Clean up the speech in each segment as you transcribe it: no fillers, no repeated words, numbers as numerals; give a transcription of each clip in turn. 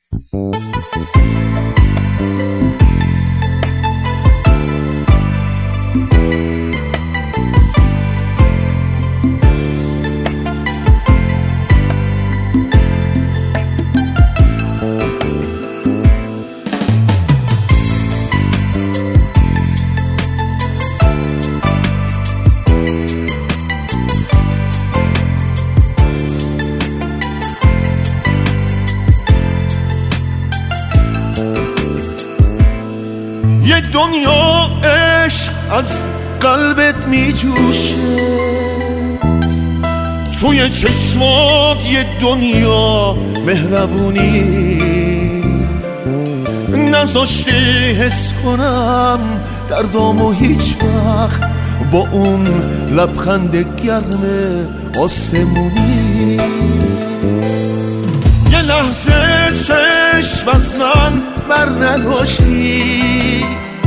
یه دنیا عشق از قلبت میجوشه، توی چشمات یه دنیا مهربونی، نذاشتی حس کنم دردامو هیچ وقت با اون لبخند گرم آسمونی. یه لحظه چشم از من بر نداشتی،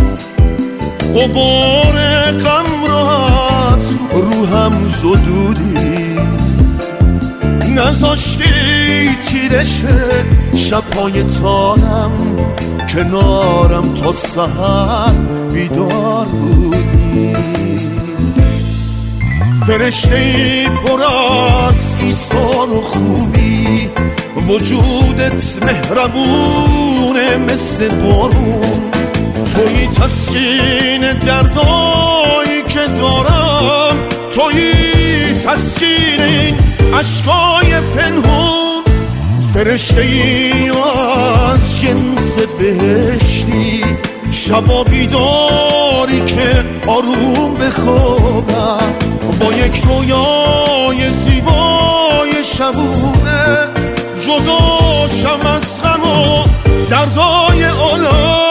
غبار غم را از روحم زدودی، نذاشتی تیرش شبهای تارم کنارم تا سحر بیدار بودی. فرشته‌ای پر از ایثار و خوبی، وجودت مهربونه مثل بارون، توی تسکین دردایی که دارم، توی تسکین این عشقای پنهون. فرشته‌ای از جنس بهشتی، شبا بیداری که آروم بخوابم با یک رویای زیبای شبونه، جداشم از غم و دردای عالم.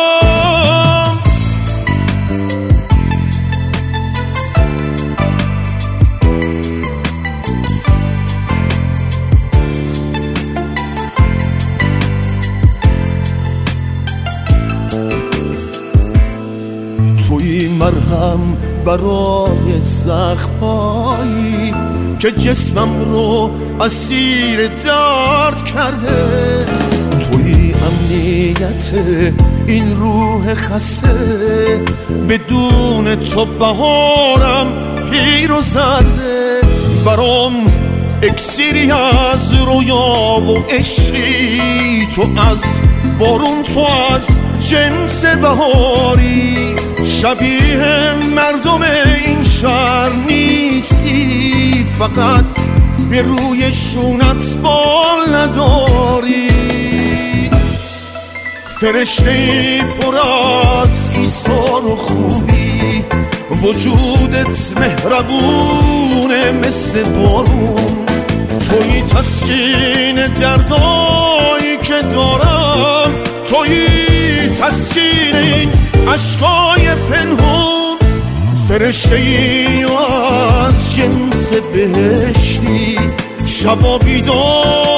توی مرهم برای زخمایی که جسمم رو اسیر درد کرده، توی امنیت این روح خسته، بدون تو بهارم پیر و زرده. برام اکسیری از رویا و عشقی، تو از بارون، تو از جنس بهاری، شبیه مردم این شهر نیستی، فقط به روی شونت بال نداری. فرشته‌ای پر از ایثار و خوبی، وجودت مهربونه مثل بارون، توی تسکین دردایی که دارم، توی تسکین این عشقای پنهون. فرشته‌ای از جنس بهشتی، شبا بیدار